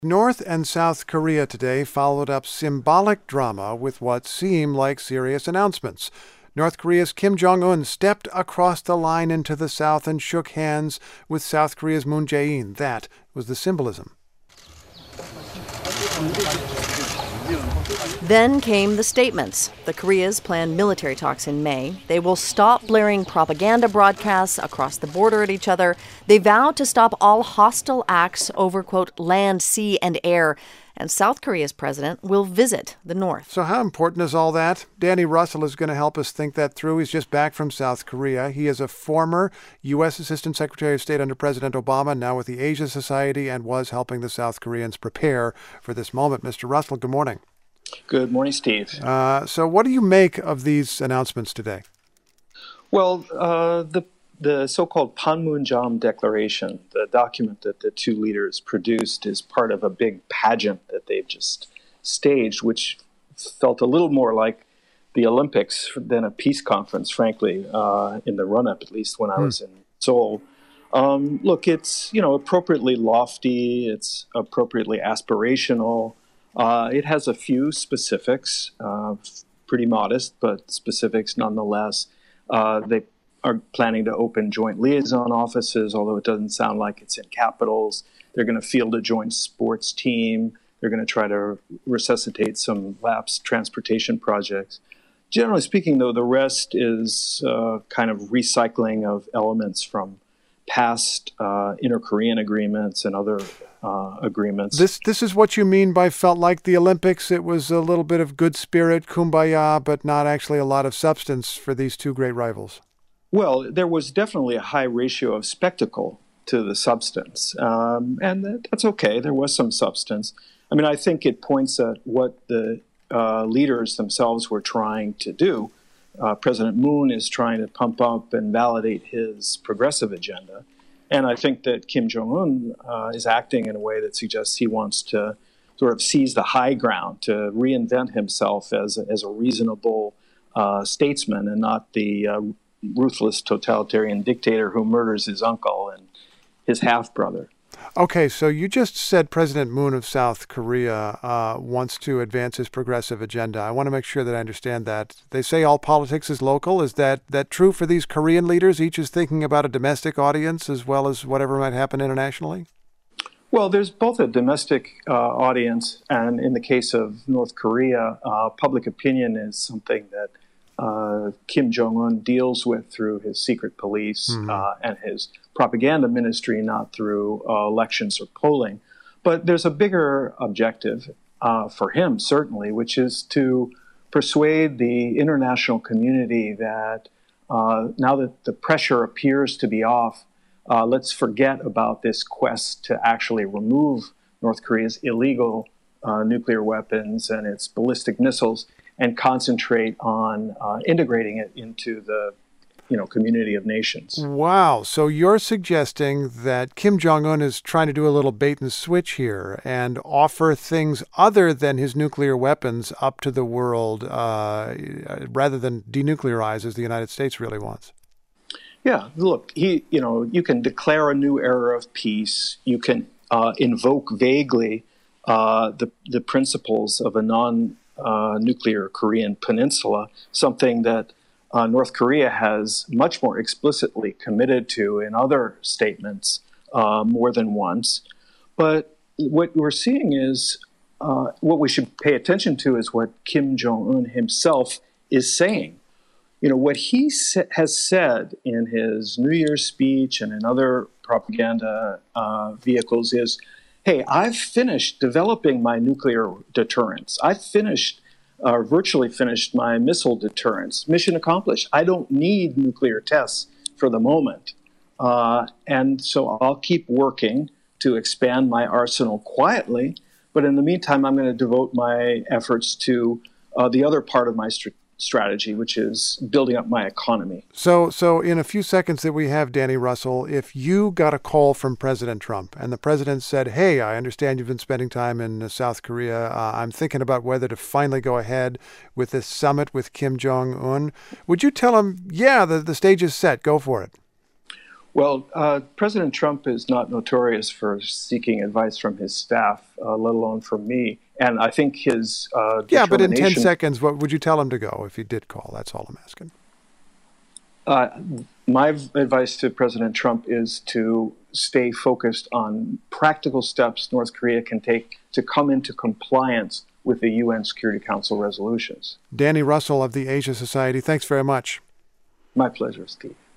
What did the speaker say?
North and South Korea today followed up symbolic drama with what seemed like serious announcements. North Korea's Kim Jong-un stepped across the line into the South and shook hands with South Korea's Moon Jae-in. That was the symbolism. Then came the statements. The Koreas plan military talks in May. They will stop blaring propaganda broadcasts across the border at each other. They vow to stop all hostile acts over, quote, land, sea, and air. And South Korea's president will visit the North. So how important is all that? Danny Russell is going to help us think that through. He's just back from South Korea. He is a former U.S. Assistant Secretary of State under President Obama, now with the Asia Society, and was helping the South Koreans prepare for this moment. Mr. Russell, good morning. Good morning, Steve. So what do you make of these announcements today? Well, the so-called Panmunjom Declaration, the document that the two leaders produced, is part of a big pageant that they've just staged, which felt a little more like the Olympics than a peace conference, frankly, in the run-up, at least when I was in Seoul. Look, it's appropriately lofty, it's appropriately aspirational. It has a few specifics, pretty modest, but specifics nonetheless. They are planning to open joint liaison offices, although it doesn't sound like it's in capitals. They're going to field a joint sports team. They're going to try to resuscitate some lapsed transportation projects. Generally speaking, though, the rest is kind of recycling of elements from past inter-Korean agreements and other agreements. This is what you mean by felt like the Olympics. It was a little bit of good spirit, kumbaya, but not actually a lot of substance for these two great rivals. Well, there was definitely a high ratio of spectacle to the substance, and that's okay. There was some substance. I mean, I think it points at what the leaders themselves were trying to do. President Moon is trying to pump up and validate his progressive agenda. And I think that Kim Jong-un is acting in a way that suggests he wants to sort of seize the high ground, to reinvent himself as a reasonable statesman and not the ruthless totalitarian dictator who murders his uncle and his half-brother. Okay, so you just said President Moon of South Korea wants to advance his progressive agenda. I want to make sure that I understand that. They say all politics is local. Is that true for these Korean leaders? Each is thinking about a domestic audience as well as whatever might happen internationally? Well, there's both a domestic audience, and in the case of North Korea, public opinion is something that Kim Jong-un deals with through his secret police and his propaganda ministry, not through elections or polling. But there's a bigger objective for him, certainly, which is to persuade the international community that now that the pressure appears to be off, let's forget about this quest to actually remove North Korea's illegal nuclear weapons and its ballistic missiles and concentrate on integrating it into the community of nations. Wow. So you're suggesting that Kim Jong-un is trying to do a little bait and switch here and offer things other than his nuclear weapons up to the world rather than denuclearize as the United States really wants. Yeah, look, you can declare a new era of peace. You can invoke vaguely the principles of a non-nuclear Korean peninsula, something that North Korea has much more explicitly committed to in other statements more than once. But what we're seeing is what we should pay attention to is what Kim Jong-un himself is saying. What he has said in his New Year's speech and in other propaganda vehicles is, hey, I've finished developing my nuclear deterrence. I've virtually finished my missile deterrence. Mission accomplished. I don't need nuclear tests for the moment. And so I'll keep working to expand my arsenal quietly. But in the meantime, I'm going to devote my efforts to the other part of my strategy, which is building up my economy. So in a few seconds that we have, Danny Russell, if you got a call from President Trump and the president said, hey, I understand you've been spending time in South Korea. I'm thinking about whether to finally go ahead with this summit with Kim Jong-un. Would you tell him, yeah, the stage is set, go for it? Well, President Trump is not notorious for seeking advice from his staff, let alone from me. And I think his Yeah, but in 10 seconds, what would you tell him to go if he did call? That's all I'm asking. My advice to President Trump is to stay focused on practical steps North Korea can take to come into compliance with the UN Security Council resolutions. Danny Russell of the Asia Society, thanks very much. My pleasure, Steve.